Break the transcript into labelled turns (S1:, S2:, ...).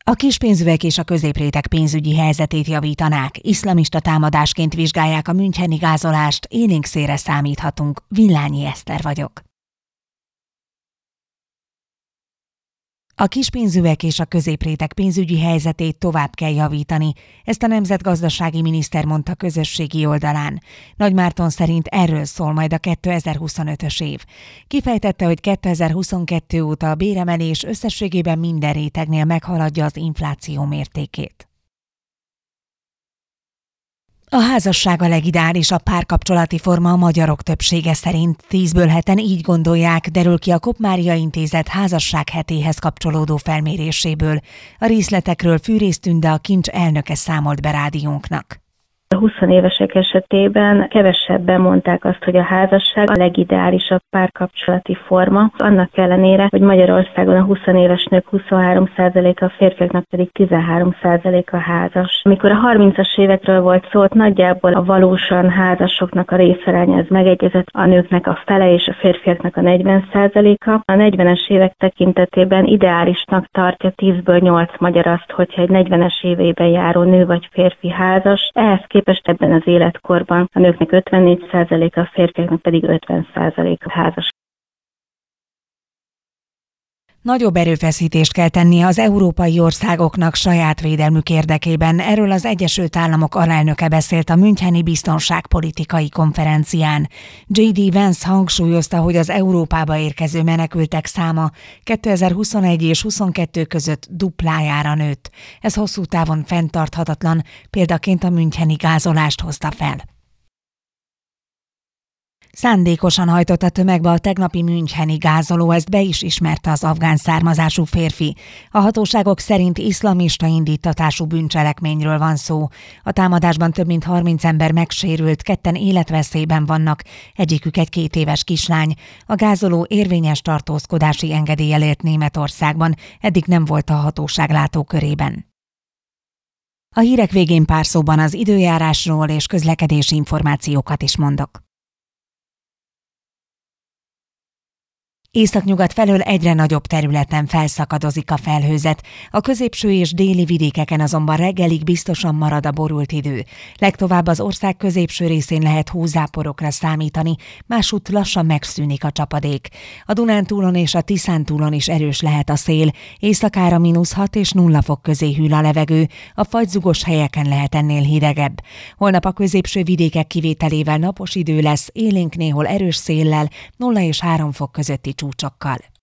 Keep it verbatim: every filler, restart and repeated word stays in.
S1: A kispénzűek és a középréteg pénzügyi helyzetét javítanák, iszlamista támadásként vizsgálják a müncheni gázolást, élénk szélre számíthatunk. Villányi Eszter vagyok. A kispénzűek és a középréteg pénzügyi helyzetét tovább kell javítani, ezt a nemzetgazdasági miniszter mondta közösségi oldalán. Nagy Márton szerint erről szól majd a kétezer-huszonötös év. Kifejtette, hogy kétezer-huszonkettő óta a béremelés összességében minden rétegnél meghaladja az infláció mértékét. A házasság a legideálisabb párkapcsolati forma a magyarok többsége szerint. Tízből heten így gondolják, derül ki a Kopp-Mária Intézet házasság hetéhez kapcsolódó felméréséből. A részletekről Fűrész Tünde, a Kincs elnöke számolt be rádiónknak.
S2: A húsz évesek esetében kevesebben mondták azt, hogy a házasság a legideálisabb párkapcsolati forma. Annak ellenére, hogy Magyarországon a húsz éves nők huszonhárom százaléka, a férfiaknak pedig tizenhárom százaléka házas. Amikor a harmincas évekről volt szó, nagyjából a valósan házasoknak a részaránya ez megegyezett, a nőknek a fele és a férfiaknak a negyven százaléka. A negyvenes évek tekintetében ideálisnak tartja tízből nyolc magyar azt, hogyha egy negyvenes évében járó nő vagy férfi házas. Ehhez képest ebben az életkorban a nőknek ötvennégy százaléka, a férfiaknak pedig ötven százaléka házas.
S1: Nagyobb erőfeszítést kell tennie az európai országoknak saját védelmük érdekében. Erről az Egyesült Államok alelnöke beszélt a müncheni biztonságpolitikai konferencián. jé dé Vance hangsúlyozta, hogy az Európába érkező menekültek száma kétezer-huszonegy és huszonkettő között duplájára nőtt. Ez hosszú távon fenntarthatatlan, példaként a müncheni gázolást hozta fel. Szándékosan hajtott a tömegbe a tegnapi müncheni gázoló, ezt be is ismerte az afgán származású férfi. A hatóságok szerint iszlamista indítatású bűncselekményről van szó. A támadásban több mint harminc ember megsérült, ketten életveszélyben vannak, egyikük egy két éves kislány. A gázoló érvényes tartózkodási engedéllyel élt Németországban, eddig nem volt a hatóság látókörében. A hírek végén pár szóban az időjárásról és közlekedési információkat is mondok. Északnyugat felől egyre nagyobb területen felszakadozik a felhőzet, a középső és déli vidékeken azonban reggelig biztosan marad a borult idő. Legtovább az ország középső részén lehet hózáporokra számítani, másútt lassan megszűnik a csapadék. A Dunántúlon és a Tiszántúlon is erős lehet a szél, éjszakára mínusz hat és nulla fok közé hűl a levegő, a fagyzugos helyeken lehet ennél hidegebb. Holnap a középső vidékek kivételével napos idő lesz, élénk néhol erős széllel, nulla és három fok közötti csúcsokkal.